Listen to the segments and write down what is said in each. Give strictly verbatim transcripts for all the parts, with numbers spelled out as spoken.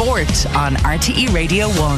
Sport on R T E Radio one.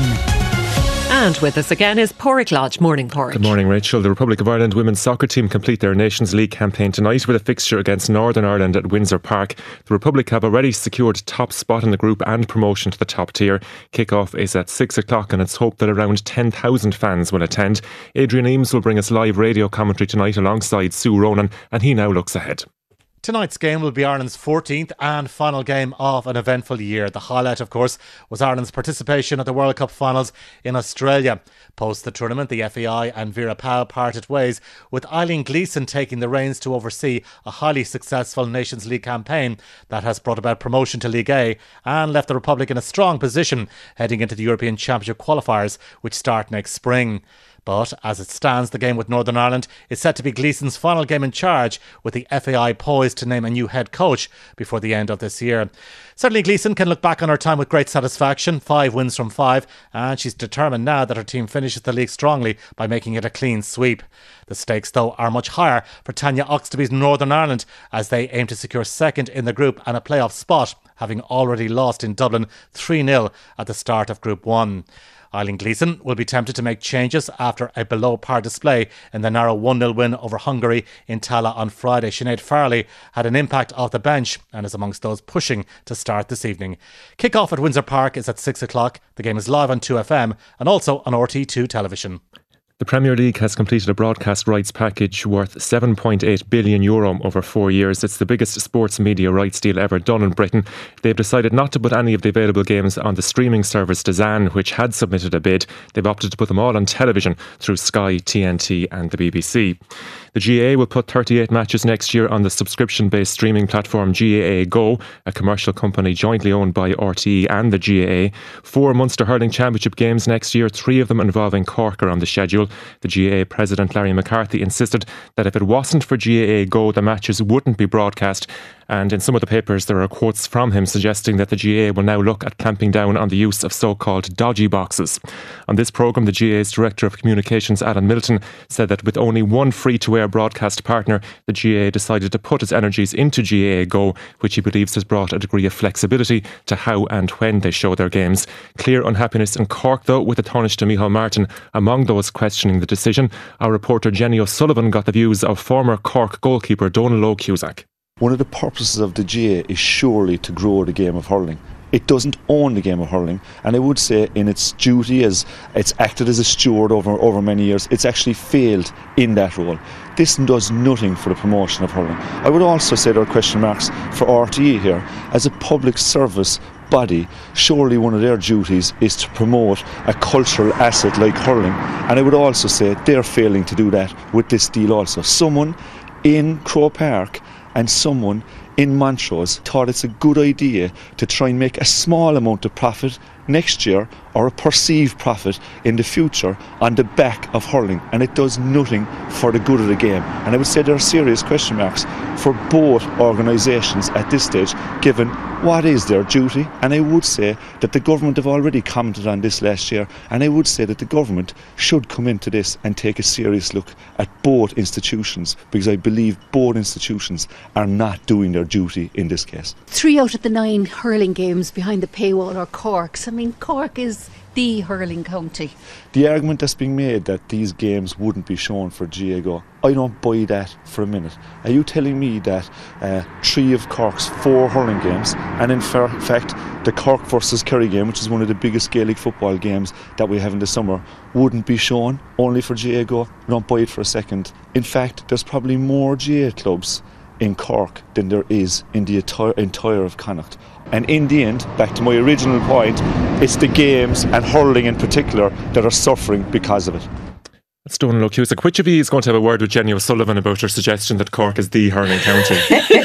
And with us again is Pádraig Lodge. Morning, Pádraig. Good morning, Rachel. The Republic of Ireland women's soccer team complete their Nations League campaign tonight with a fixture against Northern Ireland at Windsor Park. The Republic have already secured top spot in the group and promotion to the top tier. Kick-off is at six o'clock and it's hoped that around ten thousand fans will attend. Adrian Eames will bring us live radio commentary tonight alongside Sue Ronan, and he now looks ahead. Tonight's game will be Ireland's fourteenth and final game of an eventful year. The highlight, of course, was Ireland's participation at the World Cup finals in Australia. Post the tournament, the F A I and Vera Pauw parted ways, with Eileen Gleeson taking the reins to oversee a highly successful Nations League campaign that has brought about promotion to League A and left the Republic in a strong position heading into the European Championship qualifiers, which start next spring. But as it stands, the game with Northern Ireland is set to be Gleeson's final game in charge, with the F A I poised to name a new head coach before the end of this year. Certainly Gleeson can look back on her time with great satisfaction, five wins from five, and she's determined now that her team finishes the league strongly by making it a clean sweep. The stakes, though, are much higher for Tanya Oxtoby's Northern Ireland as they aim to secure second in the group and a playoff spot, having already lost in Dublin three nil at the start of Group one. Eileen Gleeson will be tempted to make changes after a below-par display in the narrow one nil win over Hungary in Tala on Friday. Sinead Farley had an impact off the bench and is amongst those pushing to start this evening. Kick-off at Windsor Park is at six o'clock. The game is live on two F M and also on R T E two television. The Premier League has completed a broadcast rights package worth seven point eight billion euro over four years. It's the biggest sports media rights deal ever done in Britain. They've decided not to put any of the available games on the streaming service D A Z N, which had submitted a bid. They've opted to put them all on television through Sky, T N T and the B B C. The G A A will put thirty-eight matches next year on the subscription-based streaming platform G A A Go, a commercial company jointly owned by R T E and the G A A. Four Munster Hurling Championship games next year, three of them involving Cork, are on the schedule. The G A A President Larry McCarthy insisted that if it wasn't for G A A Go, the matches wouldn't be broadcast. And in some of the papers there are quotes from him suggesting that the G A A will now look at clamping down on the use of so-called dodgy boxes. On this programme, the G A A's Director of Communications, Alan Milton, said that with only one free-to-air broadcast partner, the G A A decided to put its energies into G A A Go, which he believes has brought a degree of flexibility to how and when they show their games. Clear unhappiness in Cork, though, with the Tánaiste to Micheál Martin among those questioning the decision. Our reporter Jenny O'Sullivan got the views of former Cork goalkeeper Donal Cusack. One of the purposes of the G A A is surely to grow the game of hurling. It doesn't own the game of hurling, and I would say in its duty as it's acted as a steward over, over many years, it's actually failed in that role. This does nothing for the promotion of hurling. I would also say there are question marks for R T E here. As a public service body, surely one of their duties is to promote a cultural asset like hurling, and I would also say they're failing to do that with this deal also. Someone in Croke Park and someone in Montrose thought it's a good idea to try and make a small amount of profit next year, or a perceived profit in the future, on the back of hurling, and it does nothing for the good of the game. And I would say there are serious question marks for both organisations at this stage, given what is their duty. And I would say that the government have already commented on this last year, and I would say that the government should come into this and take a serious look at both institutions, because I believe both institutions are not doing their duty in this case. Three out of the nine hurling games behind the paywall are Cork's. I mean, Cork is the hurling county. The argument that's being made that these games wouldn't be shown for G A A Go, I don't buy that for a minute. Are you telling me that uh, three of Cork's four hurling games, and in fa- fact the Cork versus Kerry game, which is one of the biggest Gaelic football games that we have in the summer, wouldn't be shown only for G A A Go? I don't buy it for a second. In fact, there's probably more G A A clubs in Cork than there is in the entire, entire of Connacht. And in the end, back to my original point, it's the games and hurling in particular that are suffering because of it. That's Donal Cusack. Which of you is going to have a word with Jenny O'Sullivan about her suggestion that Cork is the hurling county?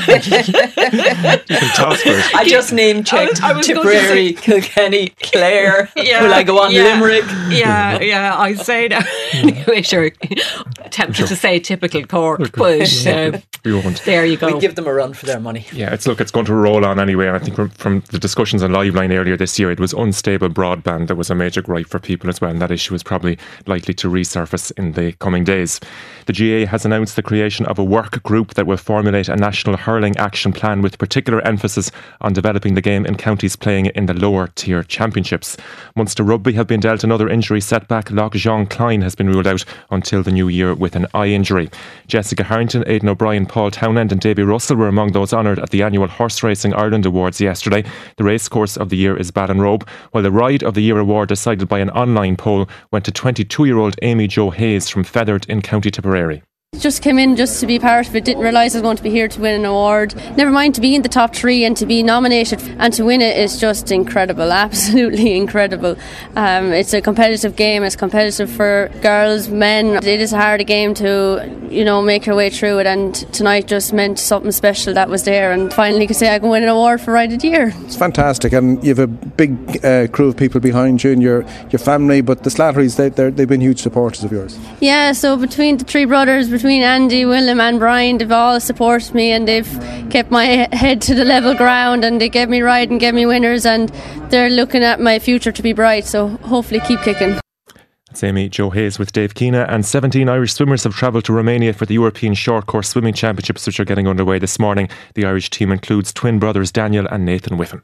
You can toss for it. I just name checked Tipperary, Kilkenny, Clare. Yeah, will I go on yeah, Limerick? Yeah, yeah, I say that. Anyway, sure. Tempted sure. to say typical Cork, but uh, we won't. There you go. We give them a run for their money. Yeah, it's look, it's going to roll on anyway. And I think from, from the discussions on Liveline earlier this year, it was unstable broadband. There was a major gripe for people as well, and that issue is probably likely to resurface in the coming days. The G A A has announced the creation of a work group that will formulate a national hurling action plan and with particular emphasis on developing the game in counties playing in the lower tier championships. Munster Rugby have been dealt another injury setback. Loch Jean Klein has been ruled out until the new year with an eye injury. Jessica Harrington, Aidan O'Brien, Paul Townend and Davy Russell were among those honoured at the annual Horse Racing Ireland Awards yesterday. The racecourse of the year is Ballinrobe, while the Ride of the Year award, decided by an online poll, went to twenty-two-year-old Amy Jo Hayes from Feathered in County Tipperary. Just came in just to be part of it, didn't realise I was going to be here to win an award. Never mind to be in the top three and to be nominated and to win it is just incredible, absolutely incredible. Um, it's a competitive game, it's competitive for girls, men. It is a hard game to, you know, make your way through it, and tonight just meant something special that was there, and finally could say I can win an award for Ride of the Year. It's fantastic, and you have a big uh, crew of people behind you and your, your family, but the Slatterys, they, they've been huge supporters of yours. Yeah, so between the three brothers, between Andy, Willem and Brian, they've all supported me and they've kept my head to the level ground, and they gave me ride and gave me winners, and they're looking at my future to be bright, so hopefully keep kicking. That's Amy Jo Hayes with Dave Keena. And seventeen Irish swimmers have travelled to Romania for the European Short Course Swimming Championships, which are getting underway this morning. The Irish team includes twin brothers Daniel and Nathan Whiffen.